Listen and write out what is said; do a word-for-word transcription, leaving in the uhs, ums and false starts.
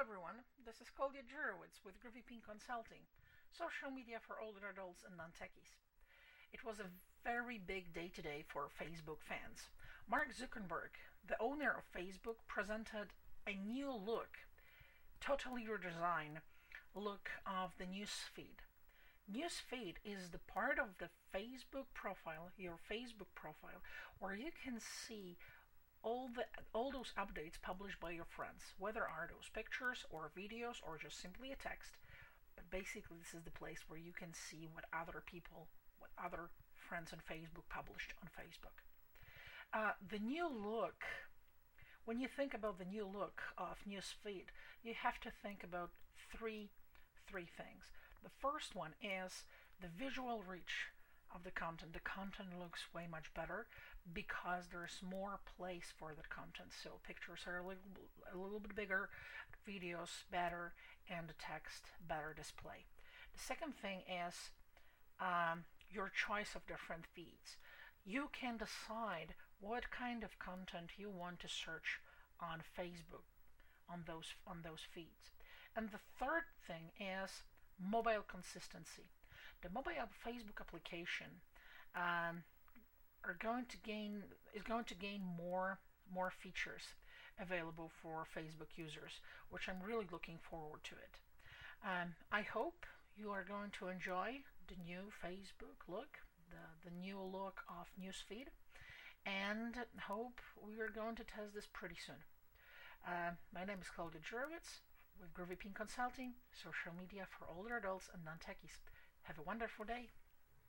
everyone, this is Claudia Jurowitz with Groovy Pink Consulting, social media for older adults and non-techies. It was a very big day today for Facebook fans. Mark Zuckerberg, the owner of Facebook, presented a new look, totally redesigned look of the newsfeed. Newsfeed is the part of the Facebook profile, your Facebook profile, where you can see all the all those updates published by your friends, whether are those pictures or videos or just simply a text. But basically, this is the place where you can see what other people, what other friends on Facebook published on Facebook. Uh, the new look. When you think about the new look of newsfeed, you have to think about three three things. The first one is the visual reach of the content. The content looks way much better because there's more place for the content. So pictures are a little, a little bit bigger, videos better, and the text better display. The second thing is um, your choice of different feeds. You can decide what kind of content you want to search on Facebook on those on those feeds. And the third thing is mobile consistency. The mobile Facebook application um, are going to gain is going to gain more more features available for Facebook users, which I'm really looking forward to it. Um, I hope you are going to enjoy the new Facebook look, the the new look of newsfeed, and hope we are going to test this pretty soon. Uh, my name is Claudia Jurowitz with Groovy Pink Consulting, social media for older adults and non-techies. Have a wonderful day.